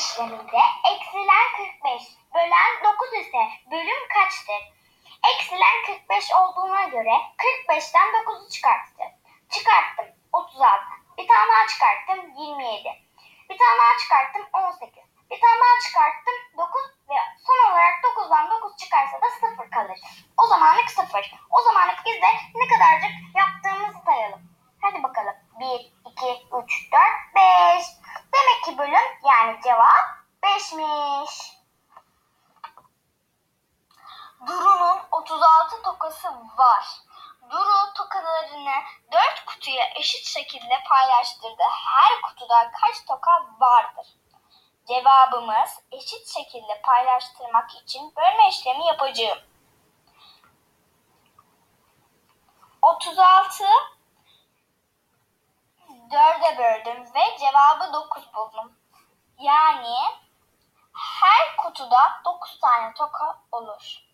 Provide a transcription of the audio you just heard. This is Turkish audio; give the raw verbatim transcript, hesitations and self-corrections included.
işleminde eksilen kırk beş bölen dokuz ise bölüm kaçtır? Eksilen kırk beş olduğuna göre kırk beşten dokuzu çıkarttım. Çıkarttım otuz altı. Bir tane daha çıkarttım yirmi yedi. Bir tane daha çıkarttım on sekiz. Bir tane daha çıkarttım dokuz ve son olarak dokuzdan dokuz çıkarsa da sıfır kalır. O zamanlık sıfır. O zamanlık biz de ne kadarcık yaptığımızı sayalım. Hadi bakalım. bir, iki, üç, dört, beş. Demek ki bölüm yani cevap beşmiş. Duru'nun otuz altı tokası var. Duru tokalarını dört kutuya eşit şekilde paylaştırdı. Her kutuda kaç toka vardır? Cevabımız eşit şekilde paylaştırmak için bölme işlemi yapacağım. otuz altı dörde böldüm ve cevabı dokuz buldum. Yani her kutuda dokuz tane toka olur.